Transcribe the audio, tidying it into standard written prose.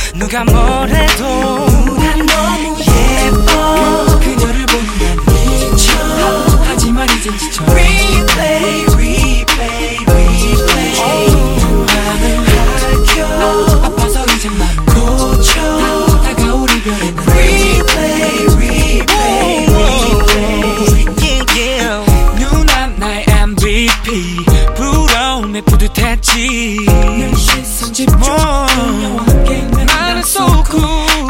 누가 뭐래도 난 너무 예뻐. 그녀를 보는 난 지쳐. 하지만 이젠 지쳐. Replay replay replay. 맘을 밝혀. 아파서 이젠 맘을 고쳐. 다가올 이별에는 Replay replay replay. 누나 나의 MVP. 부러움에 뿌듯했지. 내 시선 집중. 그녀와 함께 나는 so cool.